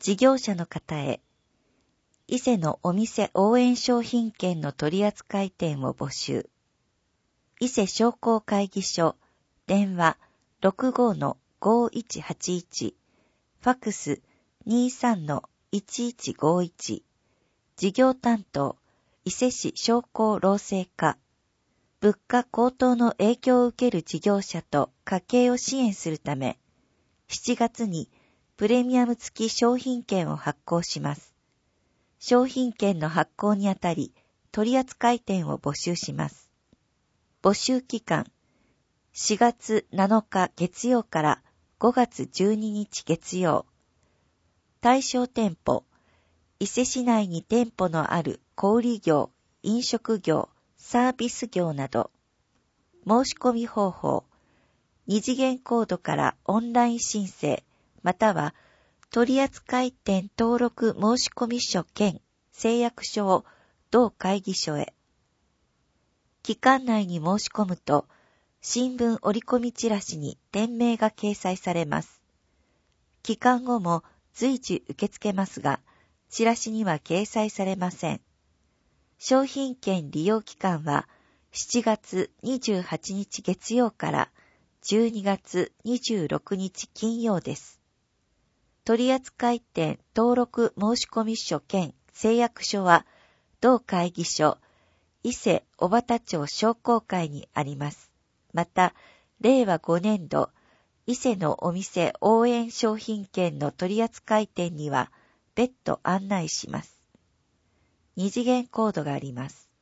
事業者の方へ、伊勢のお店応援商品券の取扱店を募集。伊勢商工会議所、電話 65-5181、ファックス 23-1151、事業担当、伊勢市商工労政課、物価高騰の影響を受ける事業者と家計を支援するため、7月にプレミアム付き商品券を発行します。商品券の発行にあたり、取扱店を募集します。募集期間、4月7日月曜から5月12日月曜。対象店舗、伊勢市内に店舗のある小売業、飲食業、サービス業など。申し込み方法、二次元コードからオンライン申請、または取扱店登録申込書兼誓約書を同会議所へ。期間内に申し込むと、新聞折り込みチラシに店名が掲載されます。期間後も随時受け付けますが、チラシには掲載されません。商品券利用期間は7月28日月曜から12月26日金曜です。取扱店登録申込書兼誓約書は同会議所伊勢小幡町商工会にあります。また、令和5年度伊勢のお店応援商品券の取扱店には別途案内します。二次元コードがあります。